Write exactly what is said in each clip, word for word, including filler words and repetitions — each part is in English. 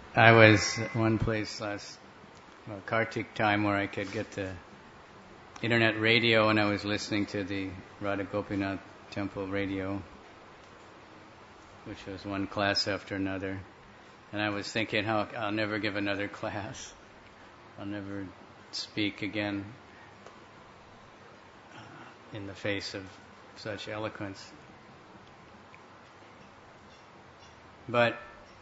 I was at one place last well, Kartik time where I could get the internet radio, and I was listening to the Radha Gopinath Temple radio, which was one class after another. And I was thinking how I'll never give another class. I'll never speak again uh, in the face of such eloquence. But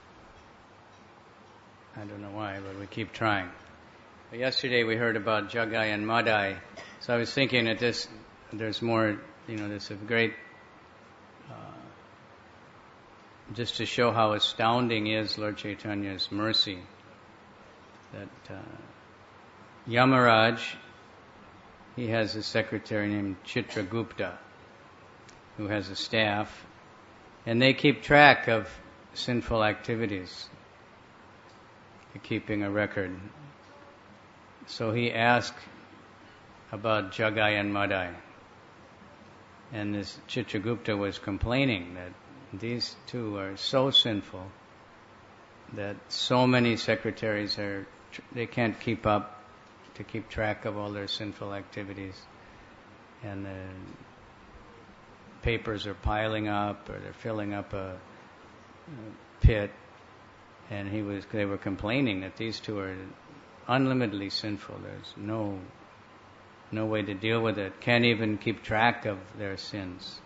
I don't know why, but we keep trying. But yesterday we heard about Jagai and Madai, so I was thinking that this, there's more, you know, there's a great, uh, just to show how astounding is Lord Chaitanya's mercy, that uh, Yamaraj, he has a secretary named Chitragupta, who has a staff, and they keep track of sinful activities, keeping a record. So he asked about Jagai and Madai. And this Chitragupta was complaining that these two are so sinful that so many secretaries are, they can't keep up to keep track of all their sinful activities. And the papers are piling up, or they're filling up a, a pit. And he was, they were complaining that these two are unlimitedly sinful. There's no, no way to deal with it. Can't even keep track of their sins.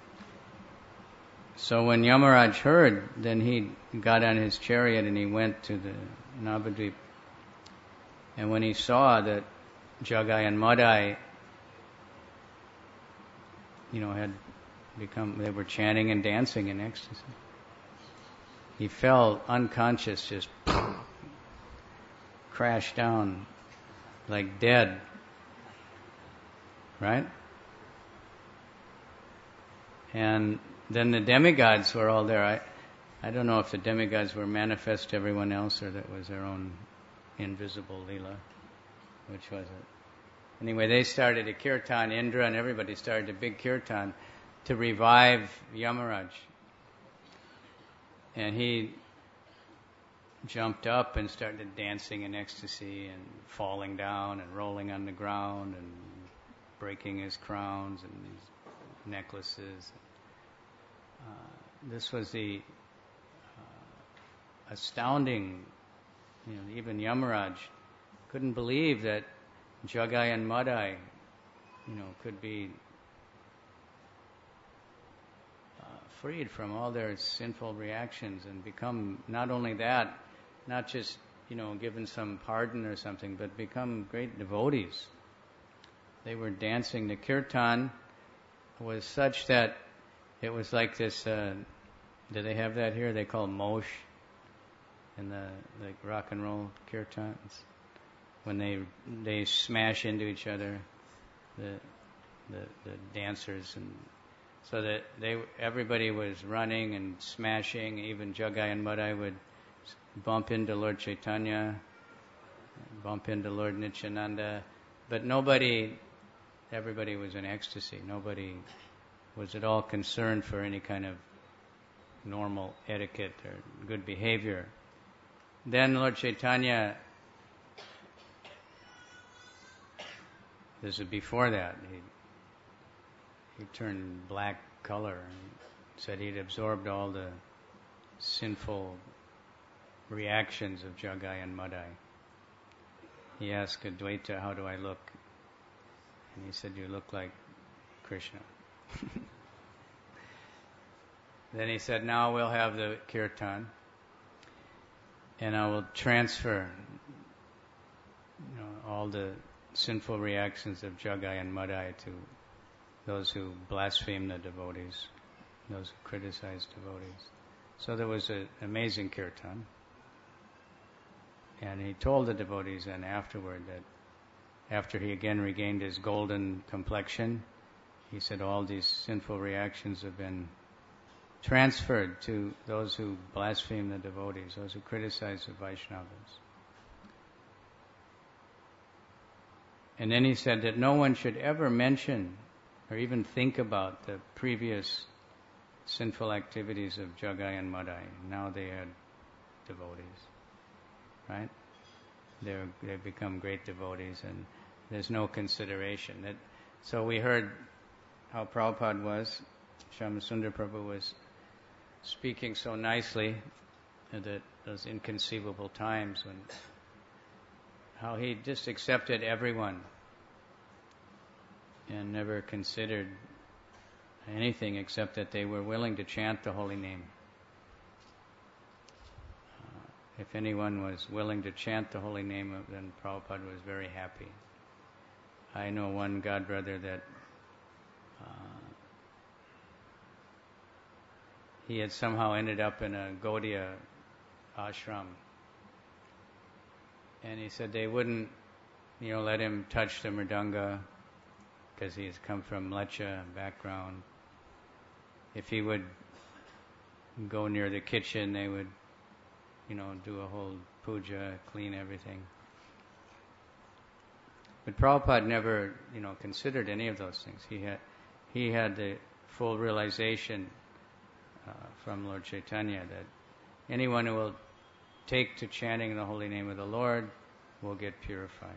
So when Yamaraj heard, then he got on his chariot and he went to the Navadvip. And when he saw that Jagai and Madai, you know, had become, they were chanting and dancing in ecstasy, he fell unconscious, just crashed down like dead. Right? And then the demigods were all there. I, I don't know if the demigods were manifest to everyone else or that was their own invisible Leela. Which was it? Anyway, they started a kirtan, Indra and everybody started a big kirtan to revive Yamaraj. And he jumped up and started dancing in ecstasy and falling down and rolling on the ground and breaking his crowns and his necklaces. Uh, this was the uh, astounding, you know, even Yamaraj couldn't believe that Jagai and Madai, you know, could be freed from all their sinful reactions and become not only that, not just, you know, given some pardon or something, but become great devotees. They were dancing. The kirtan was such that it was like this, uh, do they have that here? They call mosh in the like rock and roll kirtans. When they they smash into each other, the the, the dancers, and so that they, everybody was running and smashing. Even Jagai and Madai would bump into Lord Chaitanya, bump into Lord Nityananda, but nobody, everybody was in ecstasy. Nobody was at all concerned for any kind of normal etiquette or good behavior. Then Lord Chaitanya, this is before that, he He turned black color and said he'd absorbed all the sinful reactions of Jagai and Madai. He asked Advaita, how do I look? And he said, you look like Krishna. Then he said, now we'll have the kirtan and I will transfer, you know, all the sinful reactions of Jagai and Madai to those who blaspheme the devotees, those who criticize devotees. So there was an amazing kirtan. And he told the devotees then afterward that after he again regained his golden complexion, he said all these sinful reactions have been transferred to those who blaspheme the devotees, those who criticize the Vaishnavas. And then he said that no one should ever mention or even think about the previous sinful activities of Jagai and Madai. Now they had devotees. right? They're, they become great devotees, and there's no consideration. That, so we heard how Prabhupada was, Shyamasundar Prabhu was speaking so nicely at those inconceivable times when how he just accepted everyone and never considered anything except that they were willing to chant the holy name. Uh, if anyone was willing to chant the holy name, then Prabhupada was very happy. I know one godbrother that uh, he had somehow ended up in a Gaudiya ashram, and he said they wouldn't, you know, let him touch the mridanga because he's come from Lecha background. If he would go near the kitchen, they would, you know, do a whole puja, clean everything. But Prabhupada never, you know, considered any of those things. He had, he had the full realization uh, from Lord Chaitanya that anyone who will take to chanting the holy name of the Lord will get purified.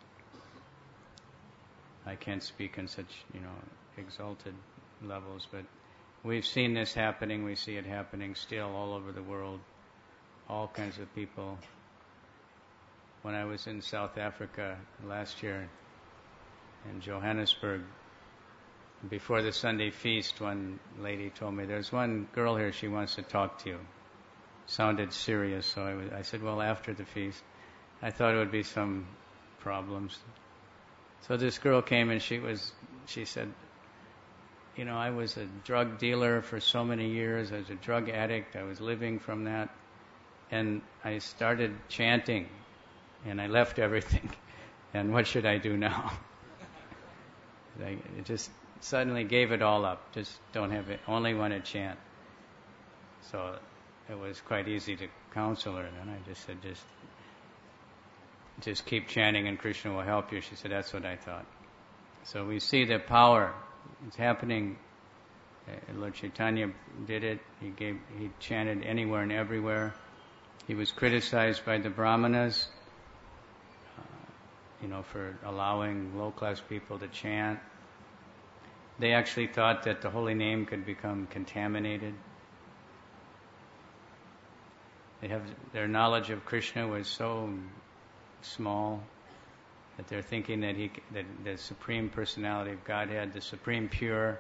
I can't speak on such, you know, exalted levels, but we've seen this happening. We see it happening still all over the world. All kinds of people. When I was in South Africa last year, in Johannesburg, before the Sunday feast, one lady told me, there's one girl here, she wants to talk to you. Sounded serious, so I, was, I said, well, after the feast. I thought it would be some problems. So this girl came and she was, she said, you know, I was a drug dealer for so many years. I was a drug addict. I was living from that. And I started chanting, and I left everything. And what should I do now? I just suddenly gave it all up. Just don't have it. Only want to chant. So it was quite easy to counsel her. And I just said, just, just keep chanting, and Krishna will help you. She said, that's what I thought. So we see the power. It's happening. Uh, Lord Chaitanya did it. He gave. He chanted anywhere and everywhere. He was criticized by the Brahmanas, uh, you know, for allowing low-class people to chant. They actually thought that the holy name could become contaminated. They have their knowledge of Krishna was so small that they're thinking that he, that the Supreme Personality of Godhead, the Supreme Pure,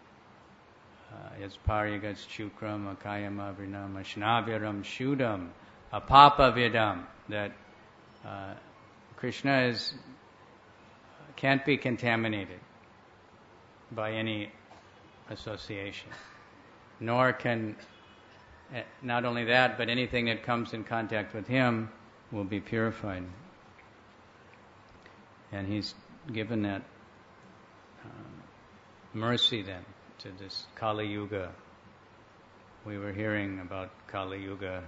is Pariyagats Chukram, Akayam Avrinam, Ashnavyaram Shudam, Apapa Vidam, that uh, Krishna is can't be contaminated by any association, nor can, not only that, but anything that comes in contact with him will be purified. And he's given that uh, mercy then to this Kali Yuga. We were hearing about Kali Yuga.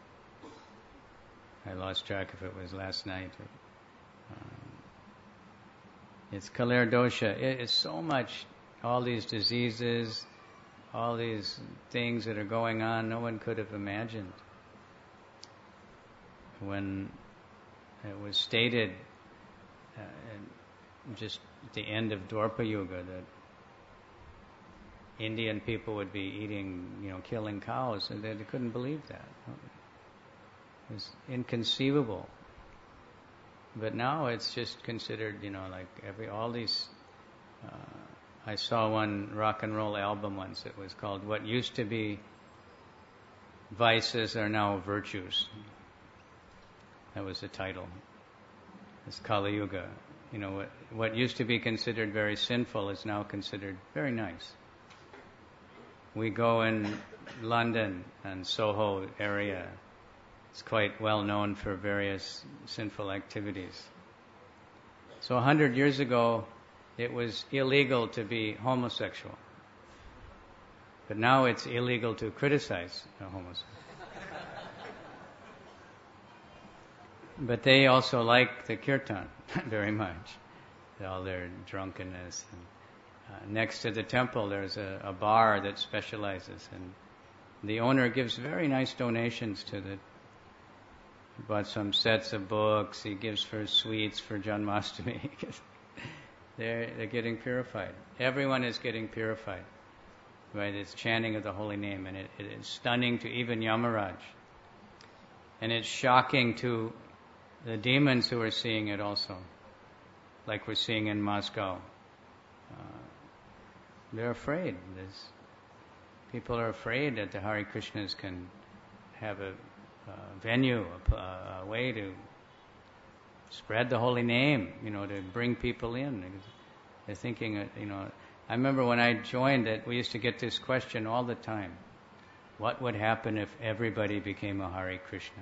I lost track if it was last night. Um, it's Kalir Dosha. It, it's so much, all these diseases, all these things that are going on, no one could have imagined. When it was stated uh, just at the end of Dwapara Yuga that Indian people would be eating, you know, killing cows, and they, they couldn't believe that. It was inconceivable. But now it's just considered, you know, like every all these. Uh, I saw one rock and roll album once. It was called "What Used to Be Vices Are Now Virtues." That was the title. It's Kali Yuga. You know, what what used to be considered very sinful is now considered very nice. We go in London and Soho area. It's quite well known for various sinful activities. So a hundred years ago, it was illegal to be homosexual. But now it's illegal to criticize a homosexual. But they also like the kirtan very much, all their drunkenness. And, uh, next to the temple, there's a, a bar that specializes, and the owner gives very nice donations to the He bought some sets of books. He gives for sweets for Janmashtami. they're, they're getting purified. Everyone is getting purified by this chanting of the holy name. And it, it is stunning to even Yamaraj. And it's shocking to the demons who are seeing it also, like we're seeing in Moscow. Uh, they're afraid. There's, people are afraid that the Hare Krishnas can have a uh, venue, a, a way to spread the holy name, you know, to bring people in. They're thinking, you know, I remember when I joined it, we used to get this question all the time. What would happen if everybody became a Hare Krishna?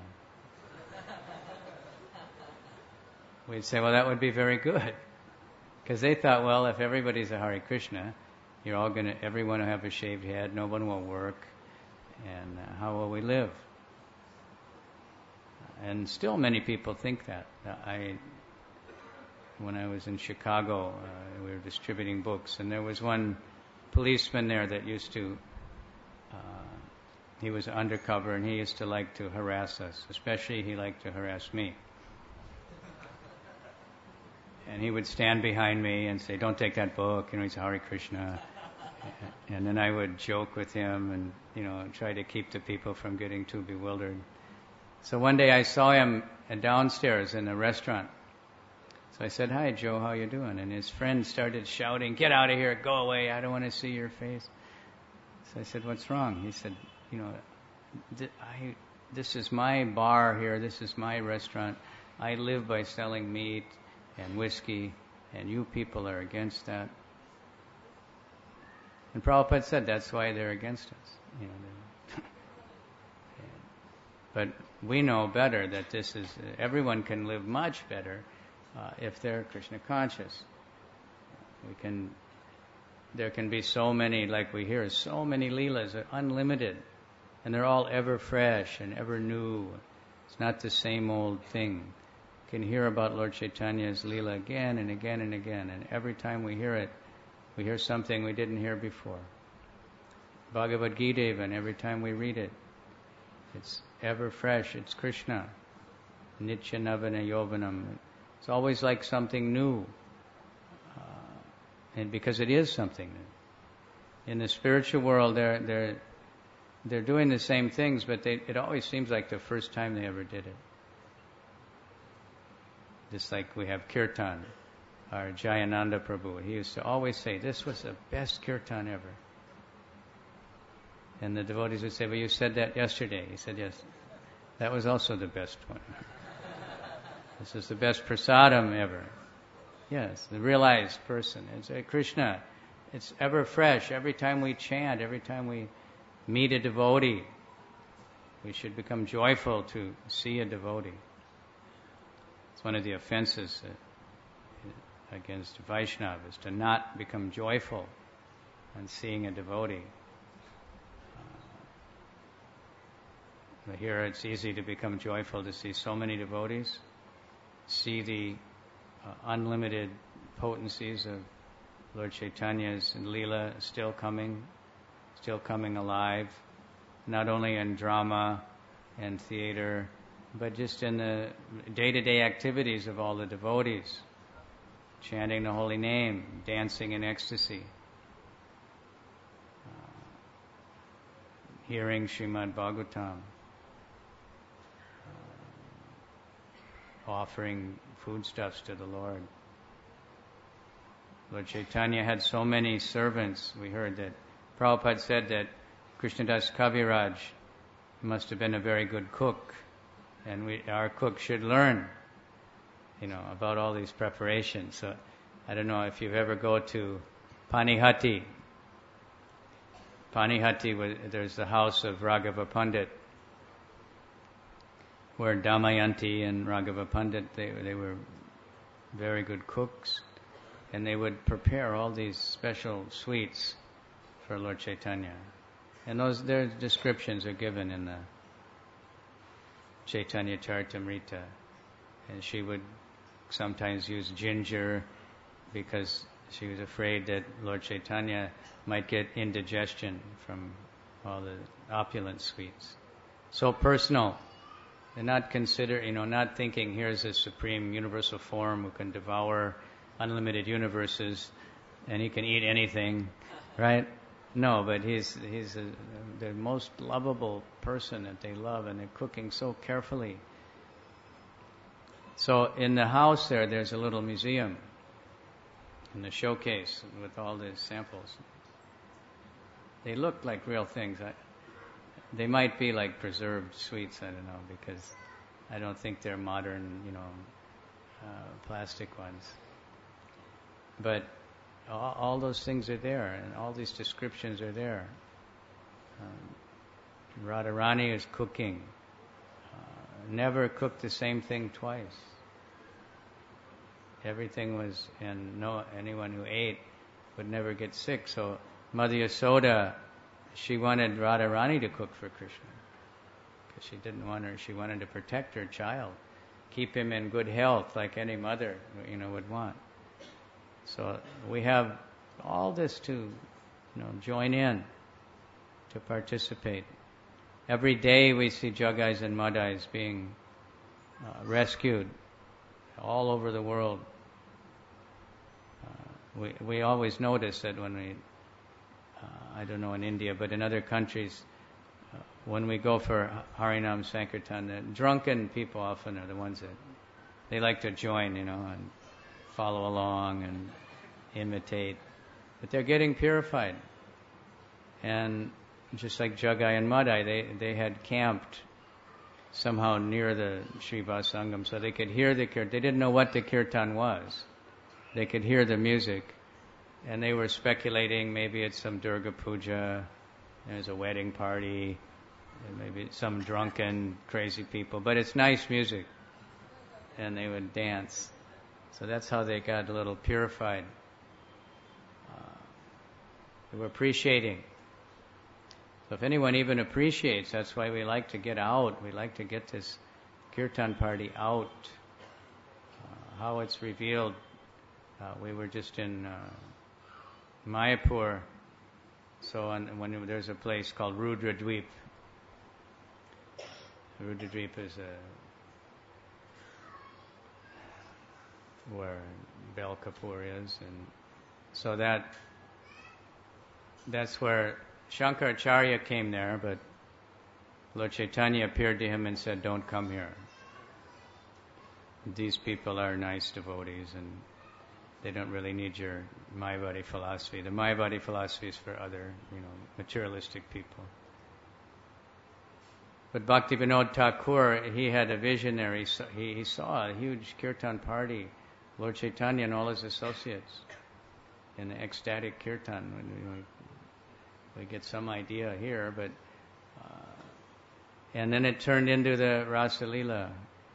We'd say, well, that would be very good. Because they thought, well, if everybody's a Hare Krishna, you're all going to, everyone will have a shaved head, no one will work, and uh, how will we live? And still many people think that. I, when I was in Chicago, uh, we were distributing books, and there was one policeman there that used to, uh, he was undercover, and he used to like to harass us. Especially he liked to harass me. And he would stand behind me and say, don't take that book, you know, he's Hare Krishna. And then I would joke with him and, you know, try to keep the people from getting too bewildered. So one day I saw him downstairs in a restaurant. So I said, hi, Joe, how you doing? And his friend started shouting, get out of here, go away, I don't want to see your face. So I said, what's wrong? He said, you know, th- I, this is my bar here, this is my restaurant. I live by selling meat and whiskey, and you people are against that. And Prabhupada said that's why they're against us. You know, but we know better that this is, everyone can live much better uh, if they're Krishna conscious. We can, there can be so many, like we hear, so many leelas, unlimited, and they're all ever fresh and ever new. It's not the same old thing. You can hear about Lord Chaitanya's leela again and again and again, and every time we hear it, we hear something we didn't hear before. Bhagavad Gita even, every time we read it, it's ever fresh, it's Krishna. Nitya Navana Yovanam. It's always like something new. Uh, and because it is something new. In the spiritual world, they're, they're, they're doing the same things, but they, it always seems like the first time they ever did it. Just like we have Kirtan. Our Jayananda Prabhu, he used to always say, this was the best kirtan ever. And the devotees would say, well, you said that yesterday. He said, yes, that was also the best one. This is the best prasadam ever. Yes, the realized person. It's a Krishna. It's ever fresh. Every time we chant, every time we meet a devotee, we should become joyful to see a devotee. It's one of the offenses that against Vaishnavas, to not become joyful on seeing a devotee. Uh, here it's easy to become joyful to see so many devotees, see the uh, unlimited potencies of Lord Chaitanya's and Leela still coming, still coming alive, not only in drama and theater, but just in the day-to-day activities of all the devotees. Chanting the holy name, dancing in ecstasy, uh, hearing Srimad Bhagavatam, uh, offering foodstuffs to the Lord. Lord Chaitanya had so many servants. We heard that Prabhupada said that Krishnadas Kaviraj must have been a very good cook, and we, our cook should learn you know, about all these preparations. So I don't know if you've ever go to Panihati. Panihati, was, there's the house of Raghava Pandit, where Damayanti and Raghava Pandit, they, they were very good cooks, and they would prepare all these special sweets for Lord Chaitanya. And those, their descriptions are given in the Chaitanya Charitamrita. And she would sometimes use ginger because she was afraid that Lord Chaitanya might get indigestion from all the opulent sweets. So personal. They're not consider, you know, not thinking here's a supreme universal form who can devour unlimited universes, and he can eat anything, right? No, but he's he's a, the most lovable person that they love, and they're cooking so carefully. So in the house there, there's a little museum in the showcase with all the samples. They look like real things. I, they might be like preserved sweets, I don't know, because I don't think they're modern, you know, uh, plastic ones. But all, all those things are there, and all these descriptions are there. Um, Radharani is cooking. Uh, never cooked the same thing twice. Everything was, and no anyone who ate would never get sick. So Mother Yasoda, she wanted Radharani to cook for Krishna because she didn't want her. She wanted to protect her child, keep him in good health, like any mother, you know, would want. So we have all this to, you know, join in, to participate. Every day we see Jagais and Madhais being uh, rescued all over the world. Uh, we we always notice that when we, uh, I don't know in India, but in other countries, uh, when we go for Harinam Sankirtan, the drunken people often are the ones that they like to join, you know, and follow along and imitate. But they're getting purified. And just like Jagai and Madhai, they, they had camped somehow near the Srivas Sangam, so they could hear the kirtan. They didn't know what the kirtan was. They could hear the music, and they were speculating maybe it's some Durga Puja, there's a wedding party, maybe some drunken, crazy people, but it's nice music, and they would dance. So that's how they got a little purified. Uh, they were appreciating. So if anyone even appreciates, that's why we like to get out. We like to get this kirtan party out. Uh, how it's revealed. Uh, we were just in uh, Mayapur. So on, when there's a place called Rudra Dweep. Rudra Dweep is a, where Belkapur is, and so that that's where Shankaracharya came there, but Lord Chaitanya appeared to him and said, "Don't come here. These people are nice devotees, and they don't really need your Mayavadi philosophy. The Mayavadi philosophy is for other, you know, materialistic people." But Bhakti Vinod Thakur, he had a visionary. He, he saw a huge kirtan party, Lord Chaitanya and all his associates, in an ecstatic kirtan. We, we get some idea here, but uh, and then it turned into the Rasa Leela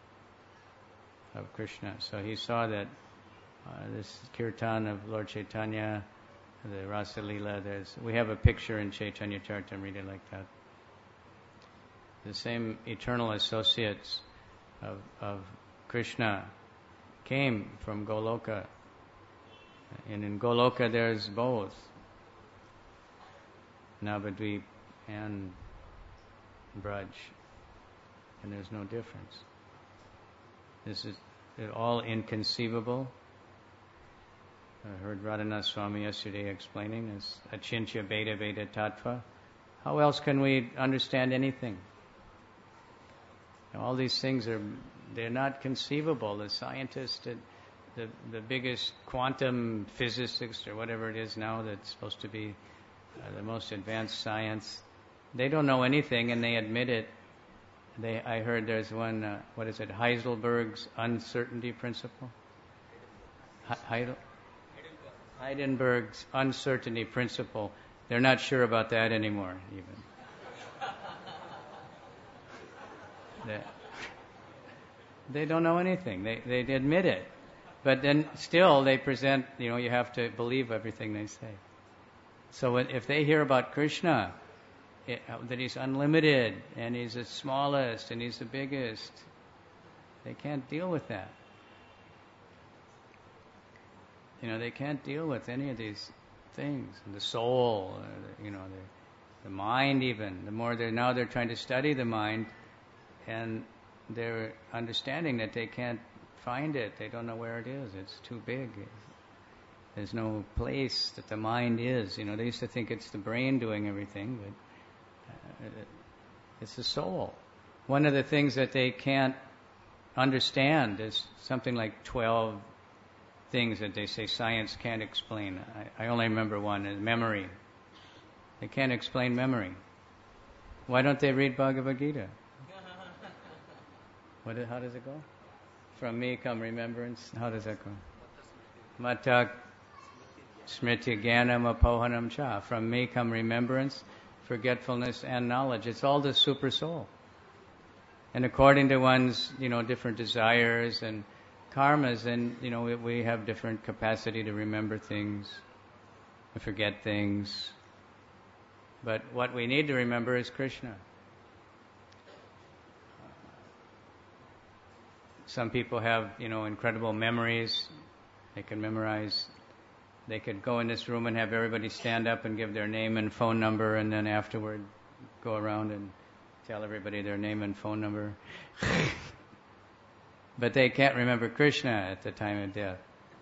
of Krishna. So he saw that uh, this kirtan of Lord Chaitanya, the Rasa Leela. There's we have a picture in Chaitanya Charitamrita like that. The same eternal associates of, of Krishna came from Goloka. And in Goloka there's both Navadvip and Braj. And there's no difference. This is all inconceivable. I heard Radhanath Swami yesterday explaining this Achintya Veda Veda Tattva. How else can we understand anything? All these things are, they're not conceivable. The scientists, the, the, the biggest quantum physicists or whatever it is now that's supposed to be uh, the most advanced science, they don't know anything and they admit it. They, I heard there's one, uh, what is it, Heidelberg's uncertainty principle? Heidel, Heidelberg's uncertainty principle. They're not sure about that anymore, even. They, they don't know anything. They they admit it, but then still they present. You know, you have to believe everything they say. So when, if they hear about Krishna, it, that he's unlimited and he's the smallest and he's the biggest, they can't deal with that. You know, they can't deal with any of these things. The soul, or the, you know, the, the mind. Even the more they're now they're trying to study the mind. And they're understanding that they can't find it. They don't know where it is. It's too big. There's no place that the mind is. You know, they used to think it's the brain doing everything, but uh, it's the soul. One of the things that they can't understand is something like twelve things that they say science can't explain. I, I only remember one, is memory. They can't explain memory. Why don't they read Bhagavad Gita? What, how does it go? From me come remembrance. How does that go? Mata smriti jnanam apohanam cha. From me come remembrance, forgetfulness, and knowledge. It's all the super soul. And according to one's, you know, different desires and karmas, then, you know, we, we have different capacity to remember things, to forget things. But what we need to remember is Krishna. Some people have, you know, incredible memories. They can memorize. They could go in this room and have everybody stand up and give their name and phone number, and then afterward go around and tell everybody their name and phone number. But they can't remember Krishna at the time of death.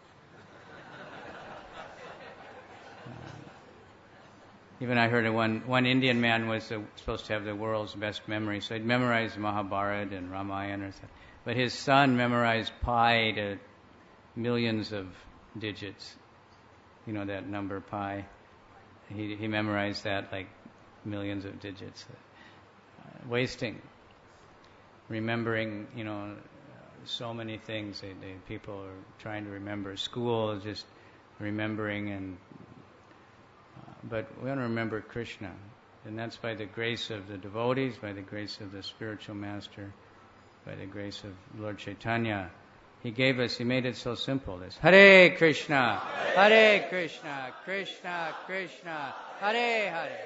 Even I heard of one, one Indian man was uh, supposed to have the world's best memory, so he'd memorized Mahabharata and Ramayana or something. But his son memorized pi to millions of digits. You know that number pi. He he memorized that like millions of digits. Uh, wasting. Remembering, you know, so many things. They, they, people are trying to remember. School is just remembering and but we want to remember Krishna. And that's by the grace of the devotees, by the grace of the spiritual master, by the grace of Lord Chaitanya. He gave us, he made it so simple. This Hare Krishna, Hare Krishna, Krishna Krishna, Hare Hare.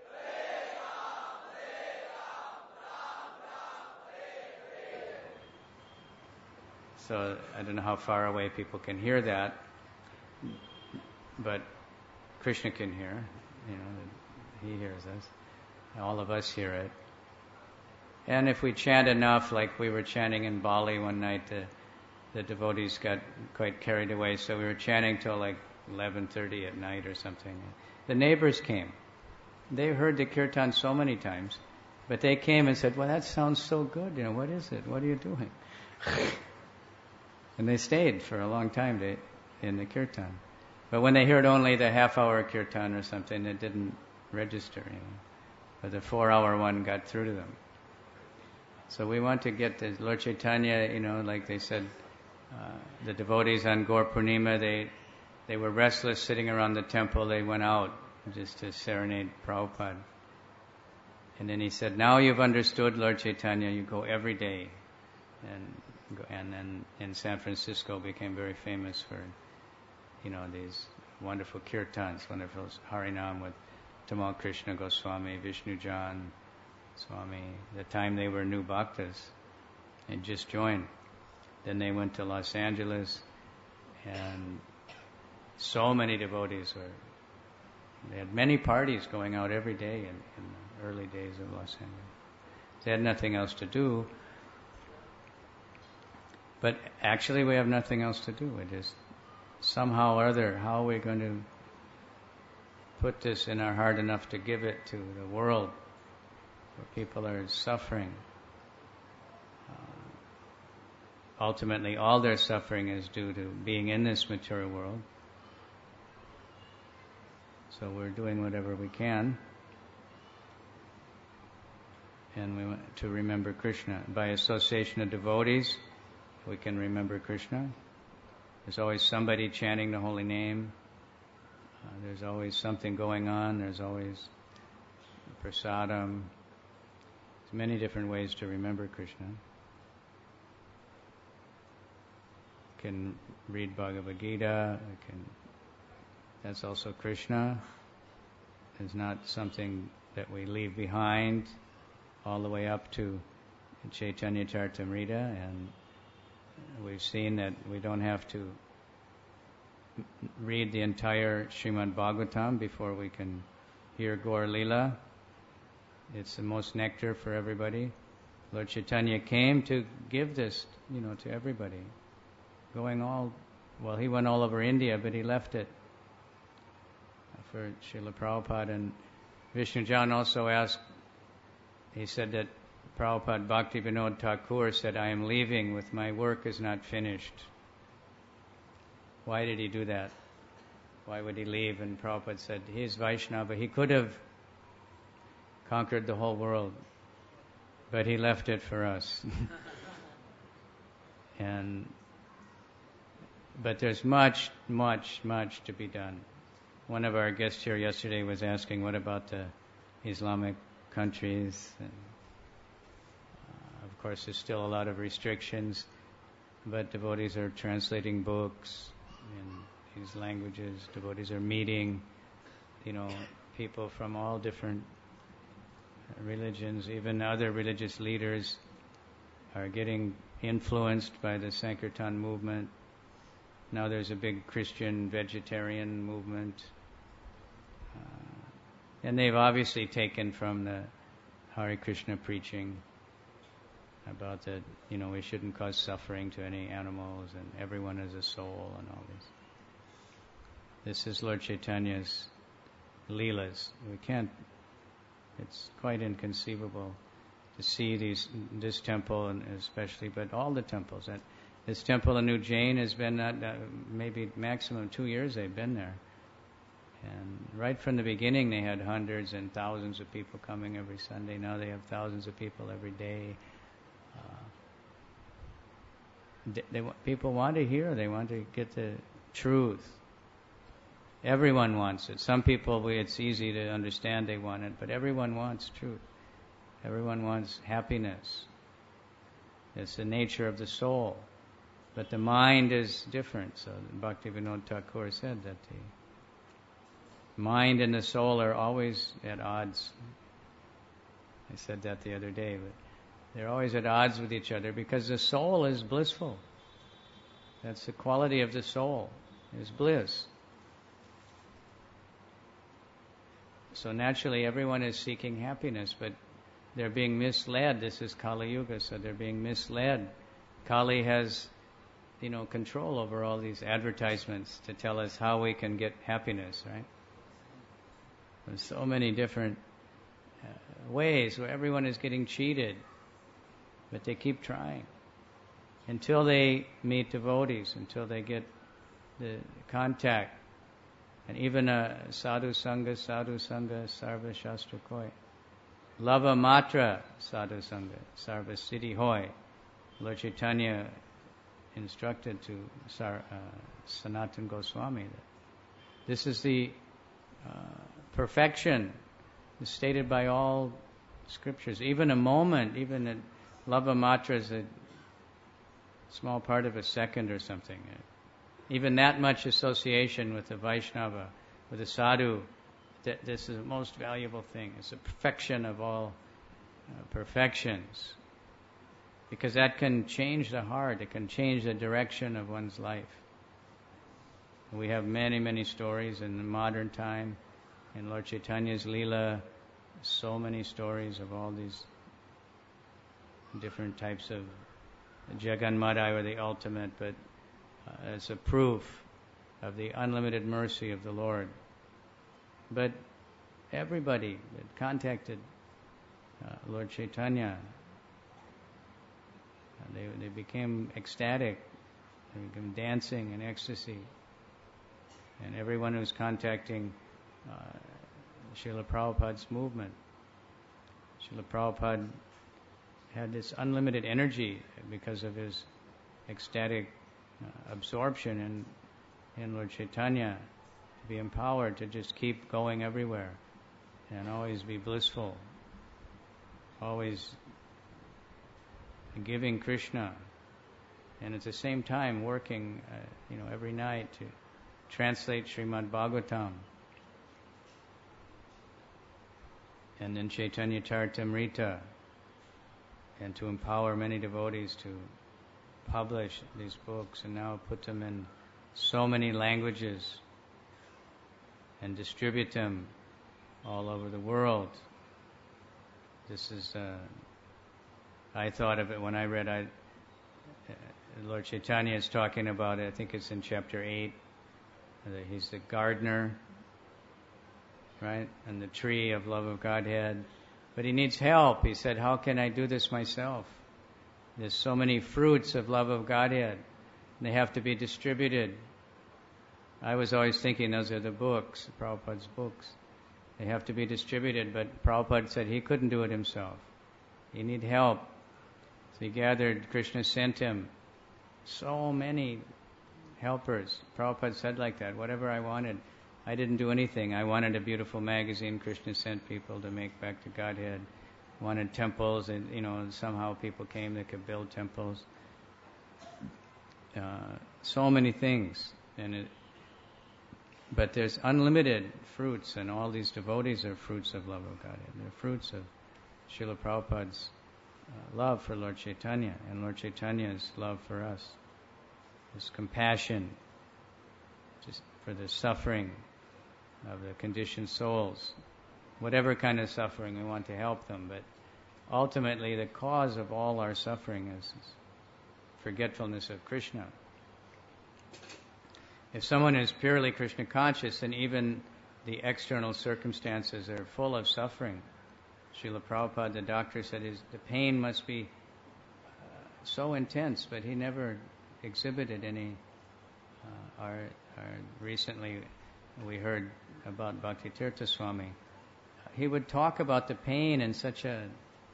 So I don't know how far away people can hear that, but Krishna can hear, you know, he hears us. All of us hear it. And if we chant enough, like we were chanting in Bali one night, the, the devotees got quite carried away, so we were chanting till like eleven thirty at night or something. The neighbors came. They heard the kirtan so many times, but they came and said, well, that sounds so good, you know, what is it? What are you doing? And they stayed for a long time to, in the kirtan. But when they heard only the half-hour kirtan or something, it didn't register, you know. But the four-hour one got through to them. So we want to get the Lord Chaitanya, you know, like they said, uh, the devotees on Gaur Purnima, they they were restless sitting around the temple. They went out just to serenade Prabhupada. And then he said, now you've understood Lord Chaitanya, you go every day. And, and then in San Francisco became very famous for, you know, these wonderful kirtans, wonderful Harinam with Tamal Krishna Goswami, Vishnu Jan Swami. The time they were new bhaktas and just joined. Then they went to Los Angeles, and so many devotees were. They had many parties going out every day in, in the early days of Los Angeles. They had nothing else to do. But actually, we have nothing else to do. We just somehow or other, how are we going to put this in our heart enough to give it to the world where people are suffering? Uh, ultimately, all their suffering is due to being in this material world. So we're doing whatever we can, and we want to remember Krishna. By association of devotees, we can remember Krishna. There's always somebody chanting the holy name. Uh, there's always something going on. There's always prasadam. There's many different ways to remember Krishna. We can read Bhagavad Gita. We can. That's also Krishna. It's not something that we leave behind, all the way up to Chaitanya Charitamrita, and we've seen that we don't have to read the entire Srimad Bhagavatam before we can hear Gaur Lila. It's the most nectar for everybody. Lord Chaitanya came to give this, you know, to everybody. Going all, well, he went all over India, but he left it for Srila Prabhupada. And Vishnujan also asked, he said that Prabhupada Bhakti Vinod Thakur said, I am leaving with my work is not finished. Why did he do that? Why would he leave? And Prabhupada said, he is Vaishnava. He could have conquered the whole world, but he left it for us. and But there's much, much, much to be done. One of our guests here yesterday was asking, what about the Islamic countries? And, uh, of course, there's still a lot of restrictions, but devotees are translating books in these languages. Devotees are meeting, you know, people from all different religions. Even other religious leaders are getting influenced by the Sankirtan movement. Now there's a big Christian vegetarian movement. Uh, and they've obviously taken from the Hare Krishna preaching about that, you know, we shouldn't cause suffering to any animals and everyone is a soul and all this. This is Lord Chaitanya's Leelas. We can't, it's quite inconceivable to see these, this temple and especially, but all the temples. That this temple in Ujjain has been uh, maybe maximum two years they've been there. And right from the beginning they had hundreds and thousands of people coming every Sunday. Now they have thousands of people every day. Uh, they, they, people want to hear, they want to get the truth. Everyone wants it. Some people, it's easy to understand they want it, but everyone wants truth. Everyone wants happiness. It's the nature of the soul. But the mind is different. So Bhakti Vinod Thakur said that the mind and the soul are always at odds. I said that the other day, but they're always at odds with each other because the soul is blissful. That's the quality of the soul, is bliss. So naturally everyone is seeking happiness, but they're being misled. This is Kali Yuga, so they're being misled. Kali has, you know, control over all these advertisements to tell us how we can get happiness, right? There's so many different uh, ways where everyone is getting cheated, but they keep trying until they meet devotees, until they get the contact. And even a sadhu sangha, sadhu sangha, sarva shastra koi. Lava matra sadhu sangha, sarva siddhi hoy. Lord Chaitanya instructed to Sar, uh, Sanatana Goswami that this is the uh, perfection stated by all scriptures. Even a moment, even a lava matra is a small part of a second or something. Even that much association with the Vaishnava, with the sadhu, that this is the most valuable thing. It's the perfection of all uh, perfections. Because that can change the heart. It can change the direction of one's life. We have many, many stories in the modern time. In Lord Chaitanya's Leela, so many stories of all these different types of Jagan Madai or the ultimate, but uh, as a proof of the unlimited mercy of the Lord. But everybody that contacted uh, Lord Chaitanya, uh, they, they became ecstatic, they became dancing in ecstasy. And everyone who's contacting uh, Srila Prabhupada's movement, Srila Prabhupada had this unlimited energy because of his ecstatic uh, absorption in, in Lord Chaitanya, to be empowered to just keep going everywhere and always be blissful, always giving Krishna, and at the same time working, uh, you know, every night to translate Srimad Bhagavatam, and then Chaitanya Charitamrita, and to empower many devotees to publish these books and now put them in so many languages and distribute them all over the world. This is uh, I thought of it when I read, I, uh, Lord Chaitanya is talking about it, I think it's in chapter eight, that he's the gardener, right, and the tree of love of Godhead. But he needs help. He said, how can I do this myself? There's so many fruits of love of Godhead. And they have to be distributed. I was always thinking those are the books, Prabhupada's books. They have to be distributed, but Prabhupada said he couldn't do it himself. He need help. So he gathered, Krishna sent him so many helpers. Prabhupada said like that, whatever I wanted. I didn't do anything. I wanted a beautiful magazine. Krishna sent people to make back to Godhead. Wanted temples, and you know, somehow people came that could build temples. Uh, so many things, and it, but there's unlimited fruits, and all these devotees are fruits of love of Godhead. They're fruits of Srila Prabhupada's uh, love for Lord Chaitanya, and Lord Chaitanya's love for us. His compassion just for the suffering of the conditioned souls. Whatever kind of suffering, we want to help them, but ultimately the cause of all our suffering is forgetfulness of Krishna. If someone is purely Krishna conscious, then even the external circumstances are full of suffering. Srila Prabhupada, the doctor, said his, the pain must be uh, so intense, but he never exhibited any. Uh, our, our recently we heard about Bhakti Tirtha Swami. He would talk about the pain in such a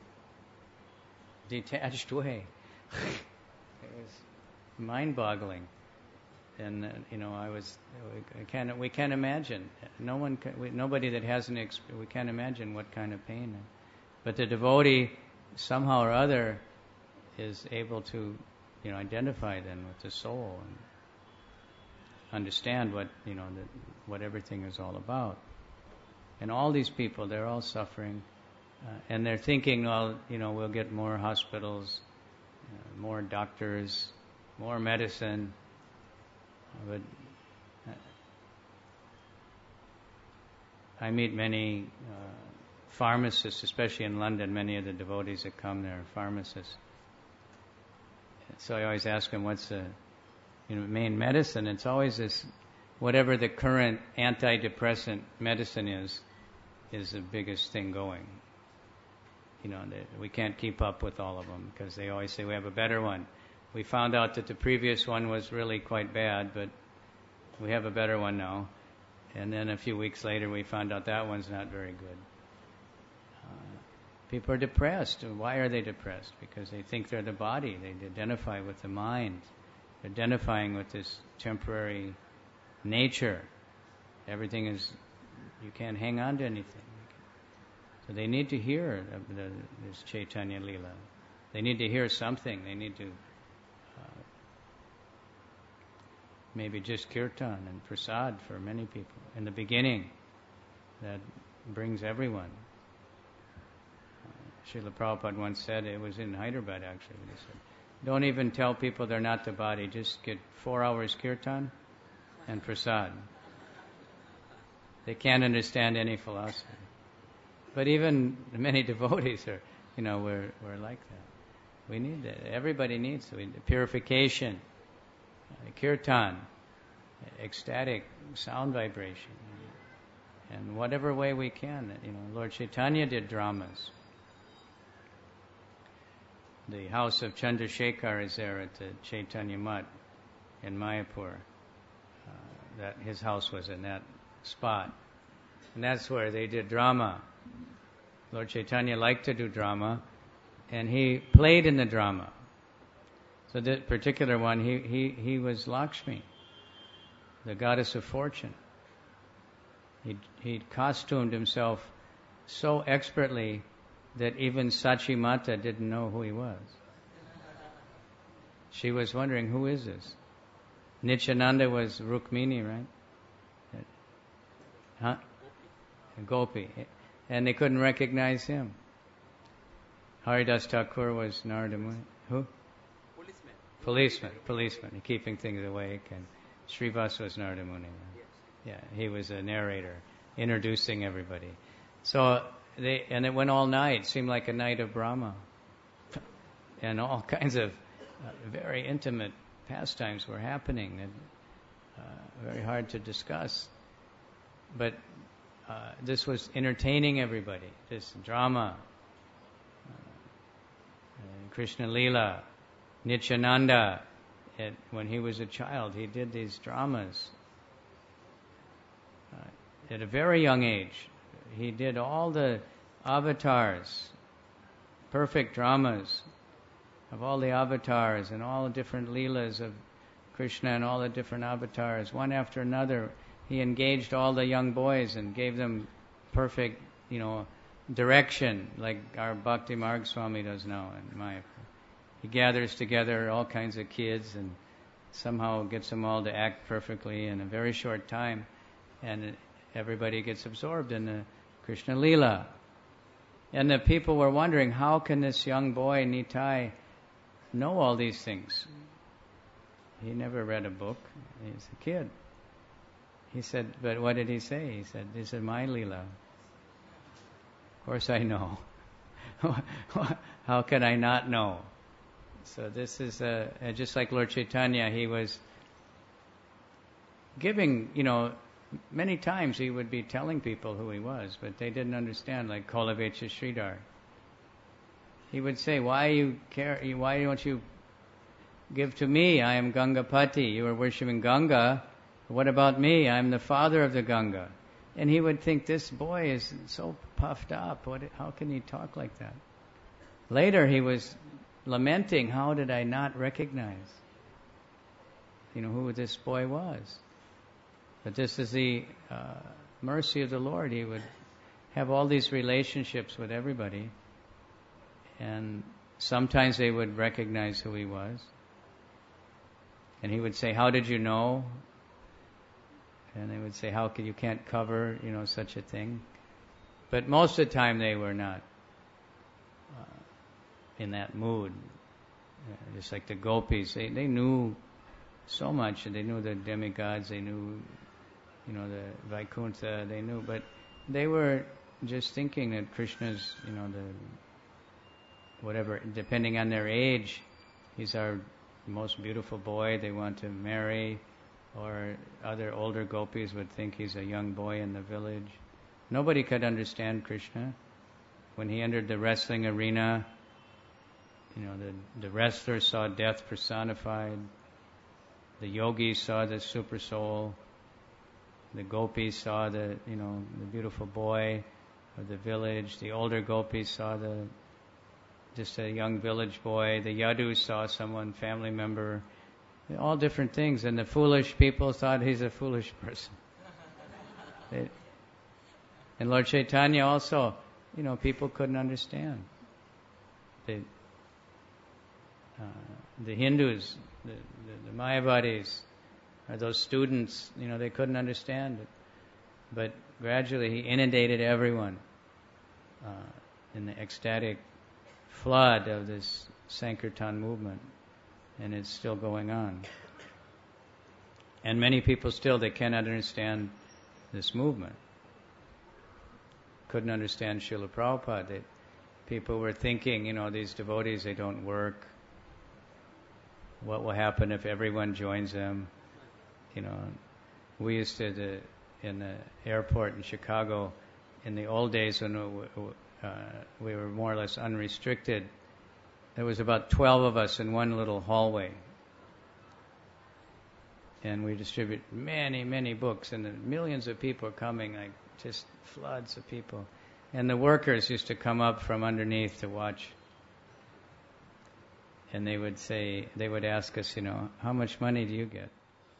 detached way. It was mind-boggling, and uh, you know, I was we can't we can't imagine. No one, can, we, nobody that hasn't exp- we can't imagine what kind of pain. But the devotee, somehow or other, is able to, you know, identify then with the soul and understand what you know the, what everything is all about. And all these people, they're all suffering, uh, and they're thinking, well, you know, we'll get more hospitals, uh, more doctors, more medicine. But uh, I meet many uh, pharmacists, especially in London. Many of the devotees that come there are pharmacists. So I always ask them, what's the you know, main medicine? It's always this, whatever the current antidepressant medicine is, is the biggest thing going. You know, we can't keep up with all of them because they always say we have a better one. We found out that the previous one was really quite bad, but we have a better one now. And then a few weeks later we found out that one's not very good. Uh, people are depressed. Why are they depressed? Because they think they're the body. They identify with the mind. They're identifying with this temporary nature. Everything is, you can't hang on to anything. So they need to hear the, the, this Chaitanya Leela. They need to hear something. They need to uh, maybe just kirtan and prasad for many people. In the beginning, that brings everyone. Uh, Srila Prabhupada once said, it was in Hyderabad actually, he said, don't even tell people they're not the body. Just get four hours kirtan and prasad. They can't understand any philosophy. But even many devotees are, you know, we're we're like that. We need that. Everybody needs it. We need purification, uh, kirtan, ecstatic sound vibration, and whatever way we can. You know, Lord Chaitanya did dramas. The house of Chandrasekhar is there at the Chaitanya Mutt in Mayapur. Uh, that his house was in that spot, and that's where they did drama. Lord Chaitanya liked to do drama, and he played in the drama. So that particular one, he he he was Lakshmi, the goddess of fortune. He he costumed himself so expertly that even Sachi Mata didn't know who he was. She was wondering, who is this? Nityananda was Rukmini, right? Huh? Gopi. And they couldn't recognize him. Haridas Thakur was Narada Muni. Who? Policeman. Policeman. Policeman. Keeping things awake. And Srivas was Narada Muni. Yes. Yeah, he was a narrator, introducing everybody. So they, and it went all night. It seemed like a night of Brahma. and all kinds of uh, very intimate pastimes were happening and uh, very hard to discuss. But uh, this was entertaining everybody, this drama. Uh, Krishna Leela, Nityananda, it, when he was a child, he did these dramas. Uh, at a very young age, he did all the avatars, perfect dramas of all the avatars and all the different leelas of Krishna and all the different avatars, one after another. He engaged all the young boys and gave them perfect, you know, direction, like our Bhakti Marg Swami does now in Mayapur. He gathers together all kinds of kids and somehow gets them all to act perfectly in a very short time, and everybody gets absorbed in the Krishna Leela. And the people were wondering, how can this young boy, Nitai, know all these things? He never read a book. He's a kid. He said, but what did he say? He said, this is my Leela. Of course I know. How can I not know? So this is a, just like Lord Chaitanya, he was giving, you know, many times he would be telling people who he was, but they didn't understand, like Kolavecha Sridhar. He would say, why you care, why don't you give to me? I am Gangapati. You are worshipping Ganga. What about me? I'm the father of the Ganga. And he would think, this boy is so puffed up. What, how can he talk like that? Later he was lamenting, how did I not recognize, you know, who this boy was? But this is the uh, mercy of the Lord. He would have all these relationships with everybody, and sometimes they would recognize who he was. And he would say, how did you know? And they would say, how can you can't cover, you know, such a thing? But most of the time they were not uh, in that mood. Uh, just like the gopis, they, they knew so much. They knew the demigods, they knew, you know, the Vaikuntha, they knew, but they were just thinking that Krishna's, you know, the whatever, depending on their age, he's our most beautiful boy they want to marry, or other older gopis would think he's a young boy in the village. Nobody could understand Krishna. When he entered the wrestling arena, you know, the, the wrestlers saw death personified, the yogis saw the super soul, the gopis saw the, you know, the beautiful boy of the village, the older gopis saw the just a young village boy, the yadus saw someone, family member, all different things, and the foolish people thought he's a foolish person. It, and Lord Chaitanya also, you know, people couldn't understand. They, uh, the Hindus, the, the, the Mayavadis, or those students, you know, they couldn't understand it. But gradually he inundated everyone uh, in the ecstatic flood of this Sankirtan movement, and it's still going on. And many people still, they cannot understand this movement. Couldn't understand Srila Prabhupada. They, people were thinking, you know, these devotees, they don't work. What will happen if everyone joins them? You know, we used to, the, in the airport in Chicago, in the old days when uh, we were more or less unrestricted, there was about twelve of us in one little hallway. And we distribute many, many books, and the millions of people are coming, like just floods of people. And the workers used to come up from underneath to watch. And they would say, they would ask us, you know, how much money do you get?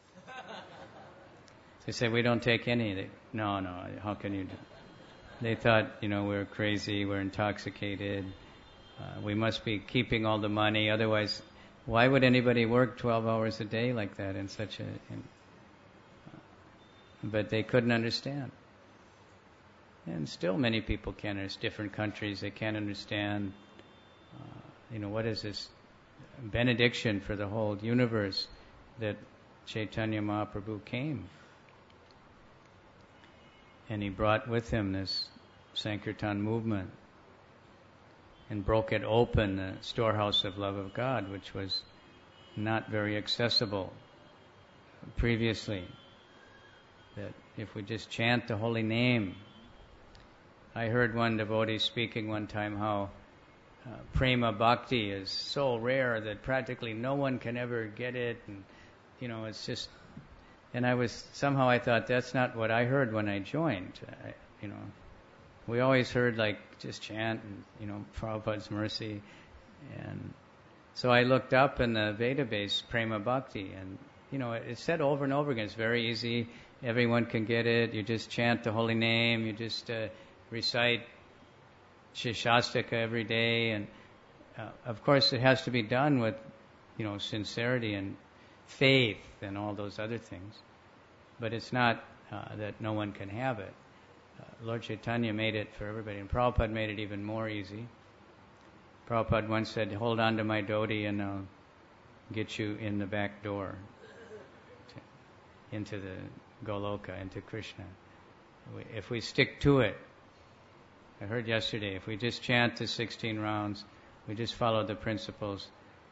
They said, we don't take any. They, no, no, how can you do? They thought, you know, we're crazy, we're intoxicated, uh, we must be keeping all the money, otherwise, why would anybody work twelve hours a day like that in such a... In, uh, but they couldn't understand. And still many people can't understand. Different countries, they can't understand, uh, you know, what is this benediction for the whole universe that Chaitanya Mahaprabhu came. And he brought with him this Sankirtan movement. and broke it open, the storehouse of love of God, which was not very accessible previously. That if we just chant the holy name. I heard one devotee speaking one time how uh, prema bhakti is so rare that practically no one can ever get it, and you know, it's just. And I was somehow I thought that's not what I heard when I joined. I, you know, we always heard like just chant and you know Prabhupada's mercy, and so I looked up in the Veda-based prema bhakti, and you know it, it's said over and over again. It's very easy. Everyone can get it. You just chant the holy name. You just uh, recite Shashastaka every day, and uh, of course it has to be done with you know sincerity and faith and all those other things. But it's not uh, that no one can have it. Uh, Lord Chaitanya made it for everybody, and Prabhupada made it even more easy. Prabhupada once said, hold on to my dhoti and I'll get you in the back door to, into the Goloka, into Krishna. If we stick to it, I heard yesterday, if we just chant the sixteen rounds, we just follow the principles.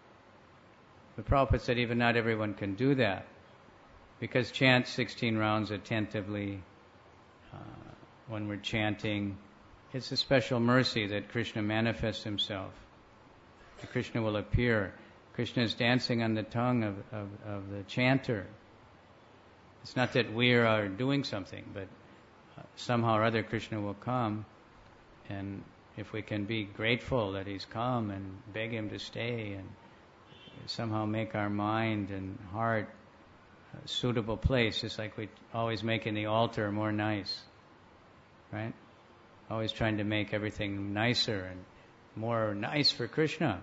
But Prabhupada said even not everyone can do that, because chant sixteen rounds attentively uh, when we're chanting. It's a special mercy that Krishna manifests himself. Krishna will appear. Krishna is dancing on the tongue of, of, of the chanter. It's not that we are doing something, but uh, somehow or other Krishna will come, and if we can be grateful that he's come and beg him to stay and somehow make our mind and heart a suitable place, just like we always making the altar more nice, right? Always trying to make everything nicer and more nice for Krishna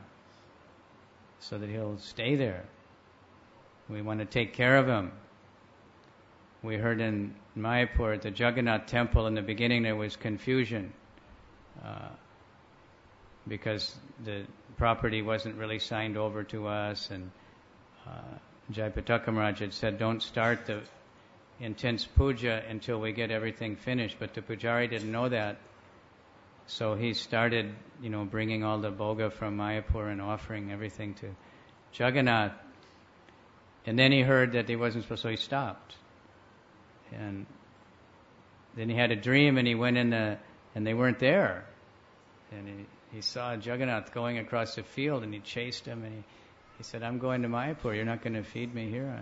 so that he'll stay there. We want to take care of him. We heard in Mayapur at the Jagannath temple in the beginning there was confusion uh, because the property wasn't really signed over to us, and uh, Jayapataka Maharaj had said don't start the intense puja until we get everything finished, but the pujari didn't know that. So he started, you know, bringing all the bhoga from Mayapur and offering everything to Jagannath. And then he heard that he wasn't supposed to, so he stopped. And then he had a dream, and he went in the, and they weren't there. And he, he saw Jagannath going across the field, and he chased him, and he, he said, I'm going to Mayapur, you're not going to feed me here.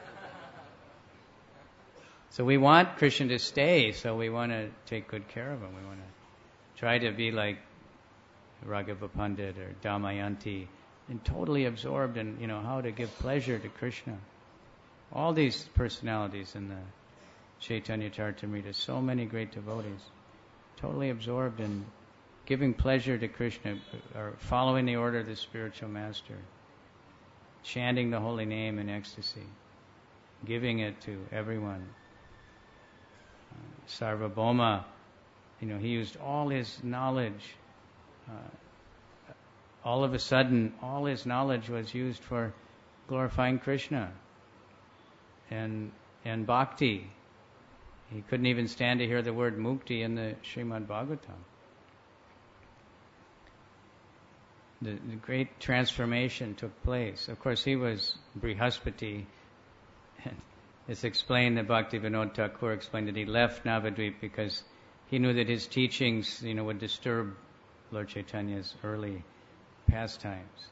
So we want Krishna to stay, so we want to take good care of him. We want to try to be like Raghava Pandit or Damayanti, and totally absorbed in, you know, how to give pleasure to Krishna. All these personalities in the Chaitanya Charitamrita, so many great devotees, totally absorbed in giving pleasure to Krishna, or following the order of the spiritual master, chanting the holy name in ecstasy, giving it to everyone. Uh, Sarvabhauma, you know, he used all his knowledge. Uh, all of a sudden, all his knowledge was used for glorifying Krishna and and bhakti. He couldn't even stand to hear the word mukti in the Srimad Bhagavatam. The, the great transformation took place. Of course, he was Brihaspati, and it's explained that Bhakti Vinod Thakur explained that he left Navadvip because he knew that his teachings, you know, would disturb Lord Chaitanya's early pastimes.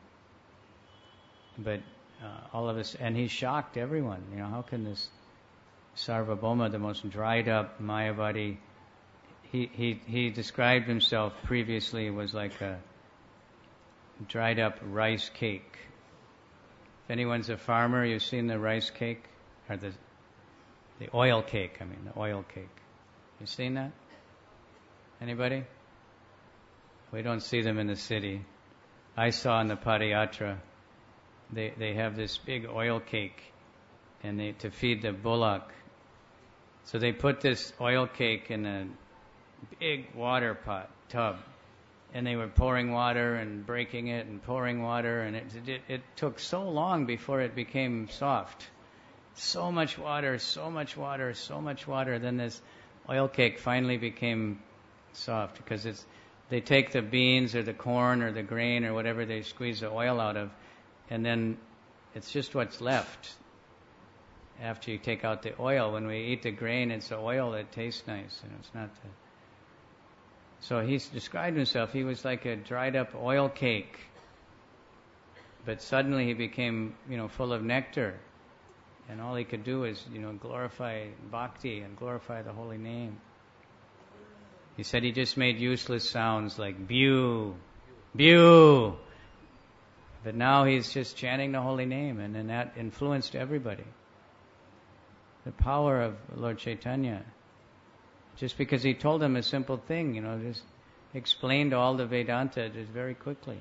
But uh, all of us, and he shocked everyone. You know, how can this Sarvabhauma, the most dried up Mayavadi, he, he, he described himself previously was like a dried up rice cake. If anyone's a farmer, you've seen the rice cake, or the the oil cake, I mean, the oil cake. You've seen that? Anybody? We don't see them in the city. I saw in the Padayatra, they they have this big oil cake, and they to feed the bullock. So they put this oil cake in a big water pot, tub, and they were pouring water and breaking it and pouring water, and it, it, it took so long before it became soft. So much water, so much water, so much water. Then this oil cake finally became soft because it's they take the beans or the corn or the grain or whatever they squeeze the oil out of, and then it's just what's left after you take out the oil. When we eat the grain, it's the oil that tastes nice, and it's not the... So he's described himself, he was like a dried up oil cake, but suddenly he became, you know, full of nectar, and all he could do is, you know, glorify bhakti and glorify the holy name. He said he just made useless sounds like bew, bew. But now he's just chanting the holy name, and then that influenced everybody. The power of Lord Chaitanya. Just because he told them a simple thing, you know, just explained all the Vedanta just very quickly.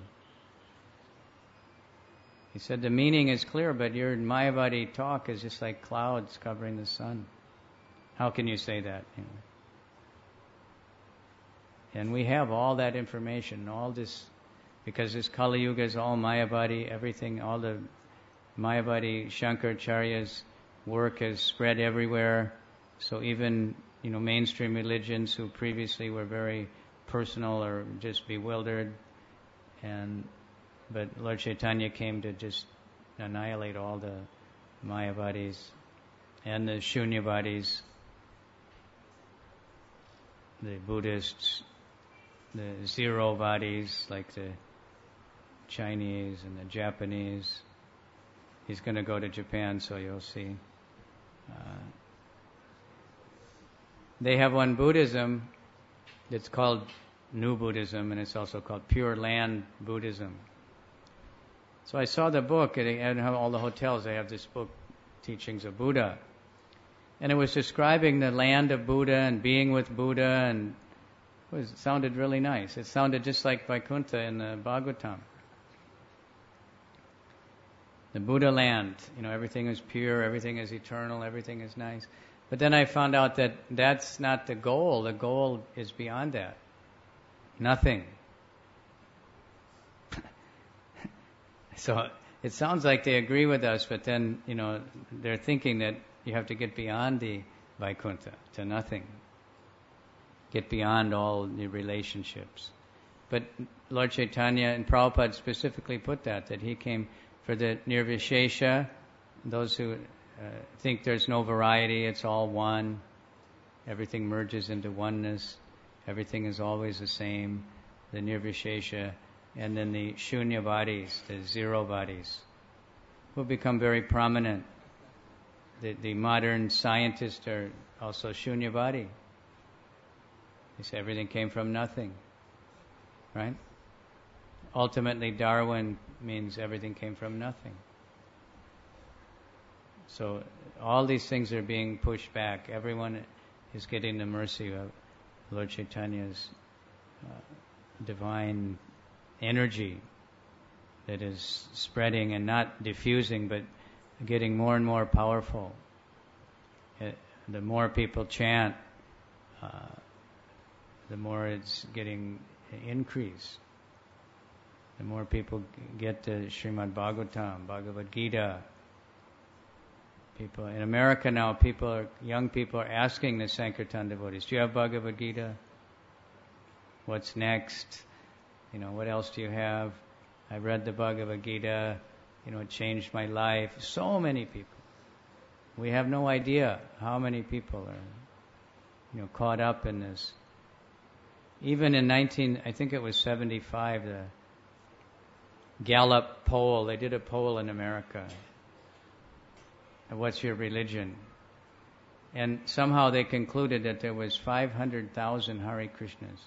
He said the meaning is clear, but your Mayavadi talk is just like clouds covering the sun. How can you say that? You know? And we have all that information, all this, because this Kali Yuga is all Mayavadi, everything, all the Mayavadi Shankaracharya's work has spread everywhere. So even, you know, mainstream religions who previously were very personal or just bewildered, and but Lord Chaitanya came to just annihilate all the Mayavadis and the Shunyavadis, the Buddhists, the Zero-vadis like the Chinese and the Japanese. He's going to go to Japan, so you'll see. Uh, they have one Buddhism that's called New Buddhism, and it's also called Pure Land Buddhism. So I saw the book, and they have all the hotels, they have this book, Teachings of Buddha. And it was describing the land of Buddha and being with Buddha, and it, was, it sounded really nice. It sounded just like Vaikuntha in the Bhagavatam. The Buddha land, you know, everything is pure, everything is eternal, everything is nice. But then I found out that that's not the goal. The goal is beyond that. Nothing. So it sounds like they agree with us, but then, you know, they're thinking that you have to get beyond the Vaikuntha, to nothing. Get beyond all the relationships. But Lord Chaitanya and Prabhupada specifically put that, that he came for the Nirvishesha, those who uh, think there's no variety, it's all one, everything merges into oneness, everything is always the same, the Nirvishesha, and then the Shunyavadis, the Zero-vadis, who become very prominent. The, the modern scientists are also Shunyavadi. They say everything came from nothing, right? Ultimately, Darwin means everything came from nothing. So all these things are being pushed back. Everyone is getting the mercy of Lord Chaitanya's uh, divine energy that is spreading and not diffusing, but getting more and more powerful. It, the more people chant, uh, the more it's getting increase. The more people get the Srimad Bhagavatam, Bhagavad Gita. People in America now, people are, young people are asking the Sankirtan devotees, do you have Bhagavad Gita? What's next? You know, what else do you have? I read the Bhagavad Gita, you know, it changed my life. So many people. We have no idea how many people are, you know, caught up in this. Even in nineteen, I think it was seventy-five, the Gallup poll, they did a poll in America. What's your religion? And somehow they concluded that there was five hundred thousand Hare Krishnas.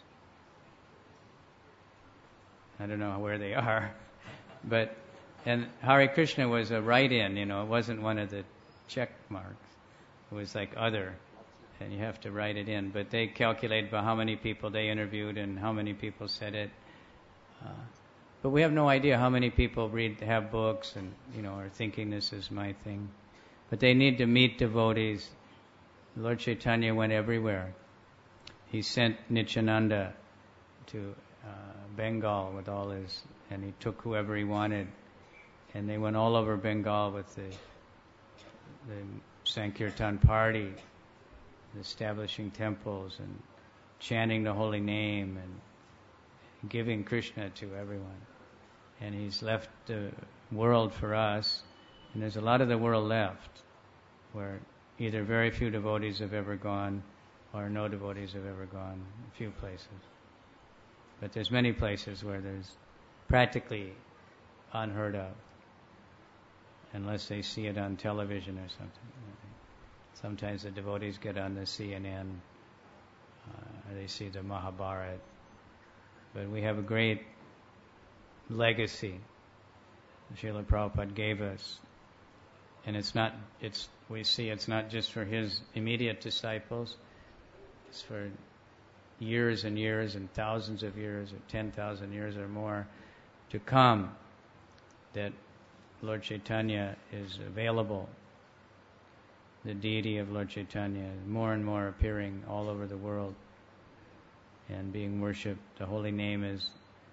I don't know where they are, but and Hare Krishna was a write-in, you know, it wasn't one of the check marks. It was like other, and you have to write it in. But they calculated by how many people they interviewed and how many people said it. Uh, but we have no idea how many people read, have books, and you know, are thinking this is my thing. But they need to meet devotees. Lord Chaitanya went everywhere. He sent Nityananda to uh, Bengal with all his, and he took whoever he wanted, and they went all over Bengal with the the Sankirtan party, establishing temples and chanting the holy name, and giving Krishna to everyone. And He's left the world for us, and there's a lot of the world left, where either very few devotees have ever gone, or no devotees have ever gone, a few places. But there's many places where there's practically unheard of, unless they see it on television or something. Sometimes the devotees get on the C N N, uh, they see the Mahabharata. But we have a great legacy Srila Prabhupada gave us. And it's not, it's, we see it's not just for His immediate disciples, it's for years and years and thousands of years, or ten thousand years or more to come, that Lord Chaitanya is available. The deity of Lord Chaitanya is more and more appearing all over the world and being worshipped. The holy name is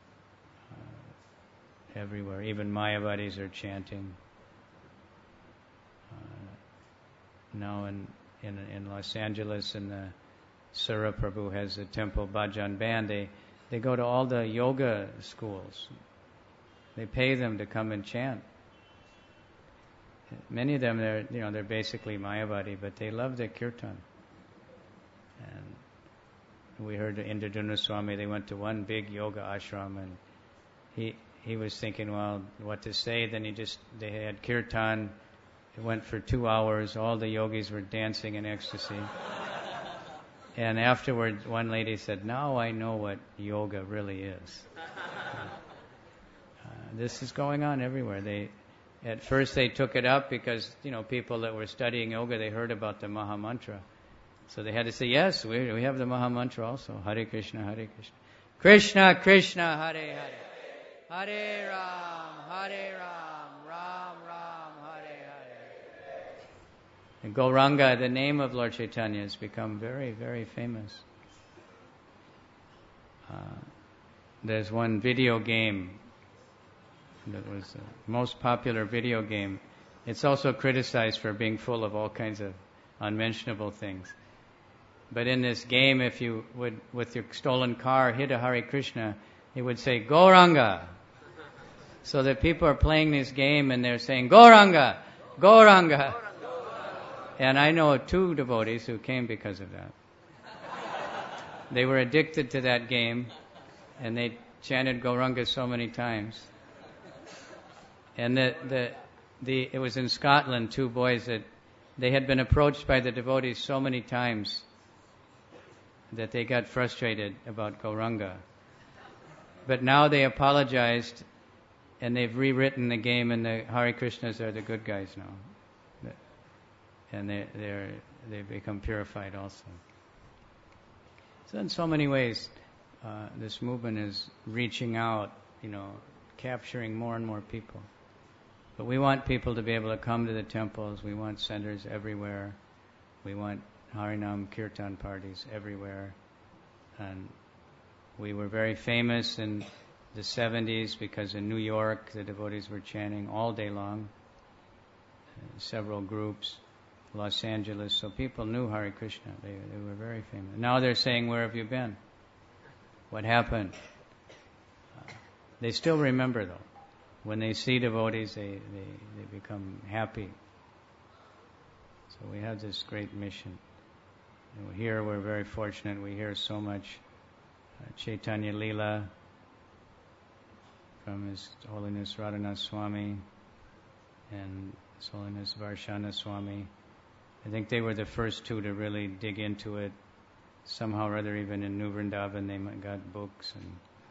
uh, everywhere. Even Mayavadis are chanting. Uh, now in, in in Los Angeles, in the Sura Prabhu has a temple bhajan band. They they go to all the yoga schools. They pay them to come and chant. Many of them, they're you know they're basically Mayavadi, but they love the kirtan. And we heard Indraduna Swami. They went to one big yoga ashram, and he he was thinking, well, what to say. Then he just they had kirtan. It went for two hours. All the yogis were dancing in ecstasy. And afterwards, one lady said, "Now I know what yoga really is." Uh, this is going on everywhere. They. At first they took it up because, you know, people that were studying yoga, they heard about the Maha Mantra. So they had to say, yes, we, we have the Maha Mantra also. Hare Krishna, Hare Krishna. Krishna, Krishna, Hare Hare. Hare Ram, Hare Ram, Ram Ram, Hare Hare. And Gauranga, the name of Lord Chaitanya, has become very, very famous. Uh, there's one video game that was the most popular video game. It's also criticized for being full of all kinds of unmentionable things. But in this game, if you would, with your stolen car, hit a Hare Krishna, it would say, Gauranga. So that people are playing this game and they're saying, Gauranga, Gauranga. And I know two devotees who came because of that. They were addicted to that game, and they chanted Gauranga so many times. And the, the, the, it was in Scotland, two boys that they had been approached by the devotees so many times that they got frustrated about Gauranga. But now they apologized and they've rewritten the game, and the Hare Krishnas are the good guys now. And they, they're, they've become purified also. So in so many ways, uh, this movement is reaching out, you know, capturing more and more people. But we want people to be able to come to the temples. We want centers everywhere. We want Harinam Kirtan parties everywhere. And we were very famous in the seventies because in New York the devotees were chanting all day long. Uh, several groups. Los Angeles. So people knew Hare Krishna. They, they were very famous. Now they're saying, where have you been? What happened? Uh, they still remember though. When they see devotees, they, they, they become happy. So we have this great mission. And here we're very fortunate. We hear so much uh, Chaitanya Leela from His Holiness Radhanath Swami and His Holiness Varshana Swami. I think they were the first two to really dig into it. Somehow or other, even in New Vrindavan, they got books and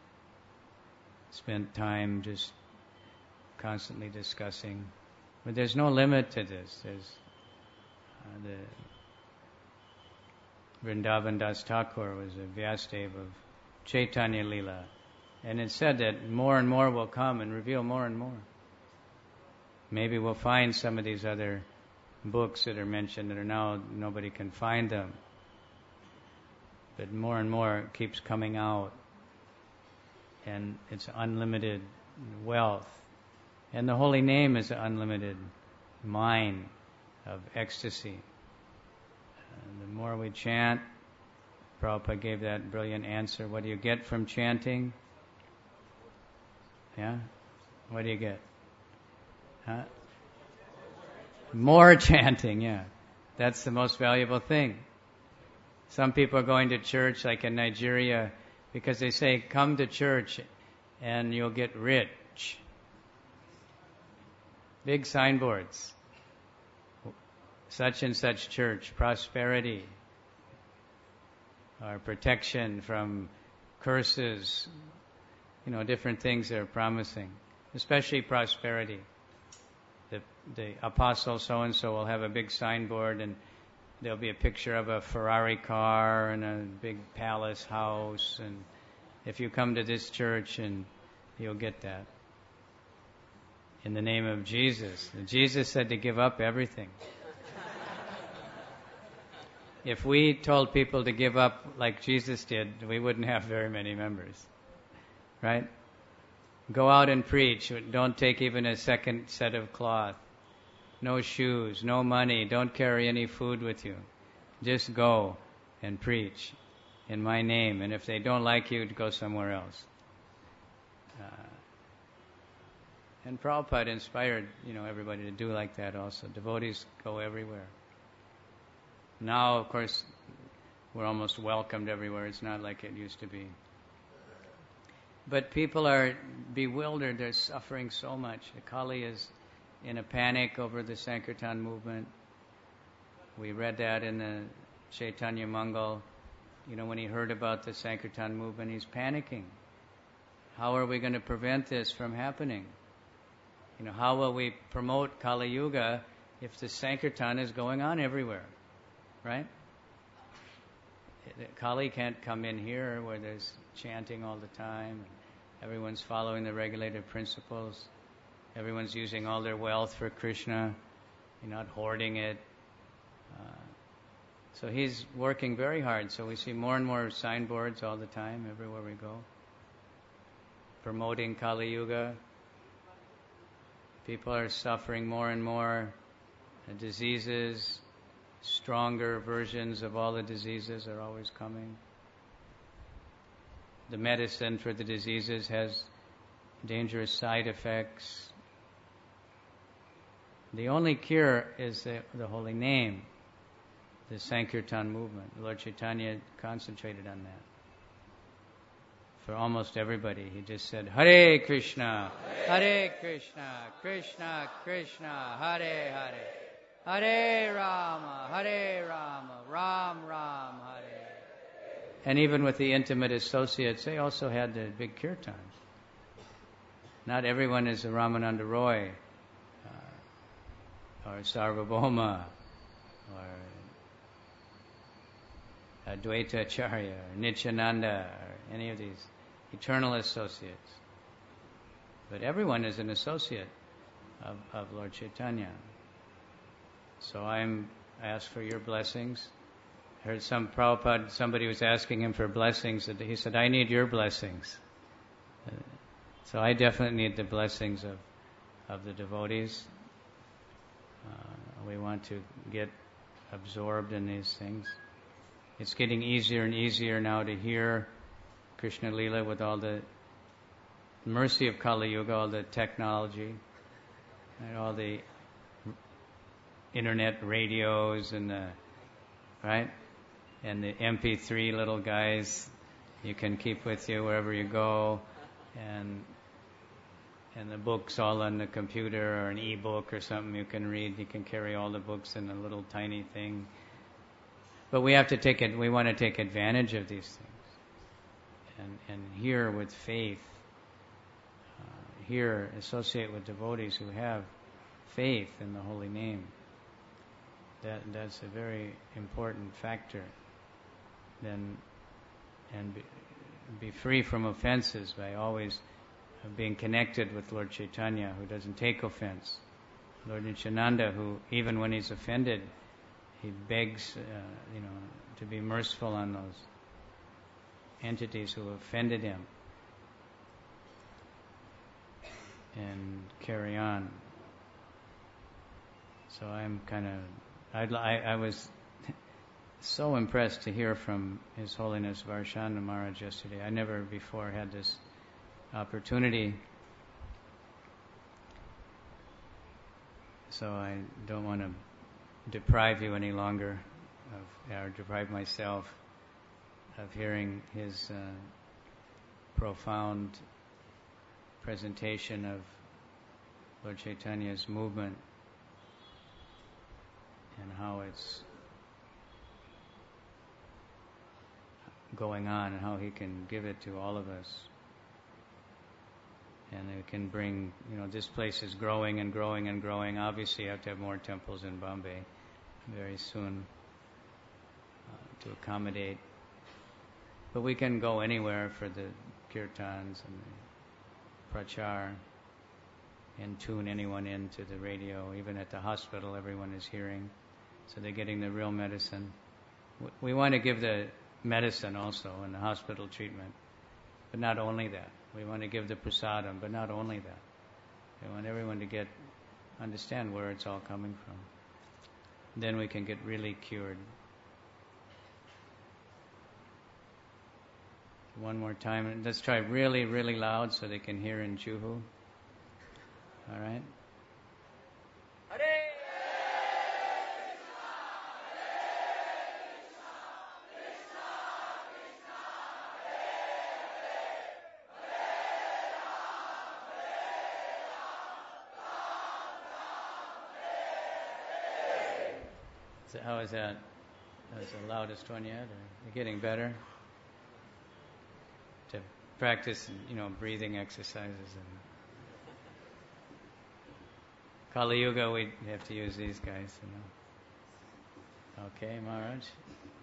spent time just constantly discussing. But there's no limit to this. There's uh, the Vrindavan Das Thakur was a Vyasadeva of Chaitanya Leela. And it said that more and more will come and reveal more and more. Maybe we'll find some of these other books that are mentioned that are now, nobody can find them. But more and more keeps coming out. And it's unlimited wealth. And the holy name is an unlimited mine of ecstasy. And the more we chant, Prabhupada gave that brilliant answer, what do you get from chanting? Yeah? What do you get? Huh? More chanting, yeah. That's the most valuable thing. Some people are going to church, like in Nigeria, because they say, come to church and you'll get rich. Big signboards. Such and such church, prosperity, or protection from curses, you know, different things they're promising, especially prosperity. The, the apostle so-and-so will have a big signboard and there'll be a picture of a Ferrari car and a big palace house, and if you come to this church, and you'll get that. In the name of Jesus. Jesus said to give up everything. If we told people to give up like Jesus did, we wouldn't have very many members. Right? Go out and preach. Don't take even a second set of cloth. No shoes, no money. Don't carry any food with you. Just go and preach in my name. And if they don't like you, go somewhere else. Uh, and Prabhupada inspired, you know, everybody to do like that also. Devotees go everywhere. Now, of course, we're almost welcomed everywhere. It's not like it used to be. But people are bewildered. They're suffering so much. The Kali is in a panic over the Sankirtan movement. We read that in the Chaitanya Mangal. You know, when he heard about the Sankirtan movement, he's panicking. How are we going to prevent this from happening? You know, how will we promote Kali Yuga if the Sankirtan is going on everywhere? Right? Kali can't come in here where there's chanting all the time. Everyone's following the regulated principles. Everyone's using all their wealth for Krishna. You're not hoarding it. Uh, so he's working very hard. So we see more and more signboards all the time, everywhere we go, promoting Kali Yuga. People are suffering more and more. The diseases, stronger versions of all the diseases are always coming. The medicine for the diseases has dangerous side effects. The only cure is the, the holy name, the Sankirtan movement. Lord Chaitanya concentrated on that. For almost everybody, he just said, Hare Krishna, Hare Krishna, Krishna Krishna, Hare Hare, Hare Rama, Hare Rama, Ram Ram, Hare. And even with the intimate associates, they also had the big kirtans. Not everyone is a Ramananda Roy, uh, or Sarvabhauma, or Advaita Acharya, or Nityananda, or any of these eternal associates. But everyone is an associate of, of Lord Chaitanya. So I'm asked for your blessings. I heard some Prabhupada, somebody was asking him for blessings. He said, I need your blessings. Uh, so I definitely need the blessings of, of the devotees. Uh, we want to get absorbed in these things. It's getting easier and easier now to hear Krishna Lila with all the mercy of Kali Yuga, all the technology, and all the internet radios and the, right? And the M P three little guys you can keep with you wherever you go, and and the books all on the computer or an e-book or something you can read. You can carry all the books in a little tiny thing. But we have to take it. We want to take advantage of these things, and and hear with faith. Uh, hear, associate with devotees who have faith in the holy name. That that's a very important factor. Then, and be, be free from offenses by always being connected with Lord Chaitanya, who doesn't take offense. Lord Nityananda, who even when he's offended, he begs, uh, you know, to be merciful on those entities who offended him, and carry on. So I'm kind of, I'd, I, I was so impressed to hear from His Holiness Varshana Maharaj yesterday. I never before had this opportunity so I don't want to deprive you any longer of, or deprive myself of hearing his uh, profound presentation of Lord Chaitanya's movement and how it's going on and how he can give it to all of us. And it can bring, you know, this place is growing and growing and growing. Obviously, you have to have more temples in Bombay very soon uh, to accommodate. But we can go anywhere for the kirtans and the prachar and tune anyone into the radio. Even at the hospital, everyone is hearing. So they're getting the real medicine. We want to give the medicine also in the hospital treatment. But not only that. We want to give the prasadam, but not only that. We want everyone to get, understand where it's all coming from. Then we can get really cured. One more time. Let's try really, really loud so they can hear in Juhu. All right? So how is that? That was the loudest one yet? Or are you getting better? To practice, you know, breathing exercises. And Kali Yuga, we have to use these guys, you know. Okay, Maharaj.